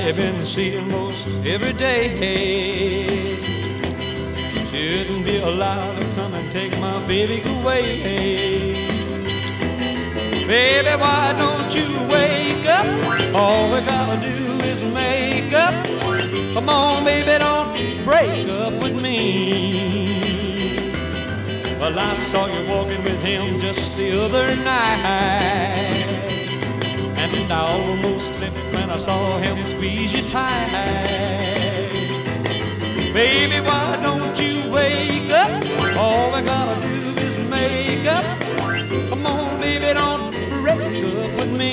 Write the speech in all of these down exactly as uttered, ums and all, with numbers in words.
you've been seeing most every day. Shouldn't be allowed to come and take my baby away. Baby, why don't you wake up? All we gotta do is make up. Come on, baby, don't break up with me. Well, I saw you walking with him just the other night, and I almost slipped when I saw him squeeze you tight. Baby, why don't you wake up? All we gotta do is make up. Come on, baby, don't break up with me.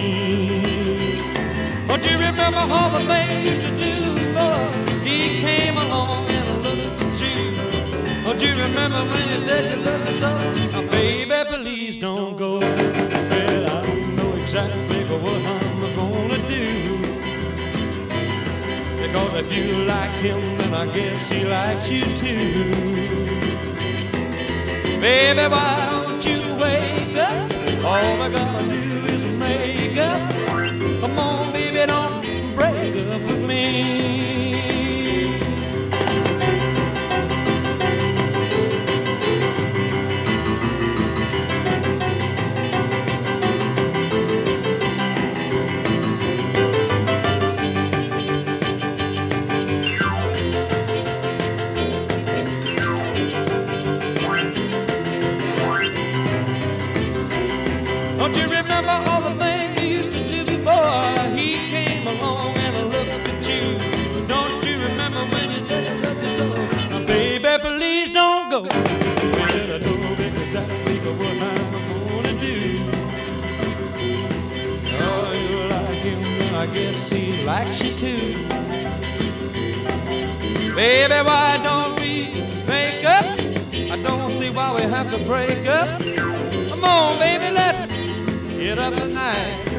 Don't you remember all the things you used to do before he came along and looked at you? Don't you remember when you said you loved me so? Now, baby, please don't go. Well, I don't know exactly what I'm gonna do, because if you like him, then I guess he likes you too. Baby, why don't you wake up? All I gotta do is make up. Come on, baby, don't break up with me. Don't you remember all the things you used to do before he came along and looked at you? Don't you remember when you said you loved me so? Now, baby, please don't go. Well, I know exactly what I'm gonna do. Oh, you like him, and I guess he likes you too. Baby, why don't we make up? I don't see why we have to break up. Come on, baby, let's get up tonight.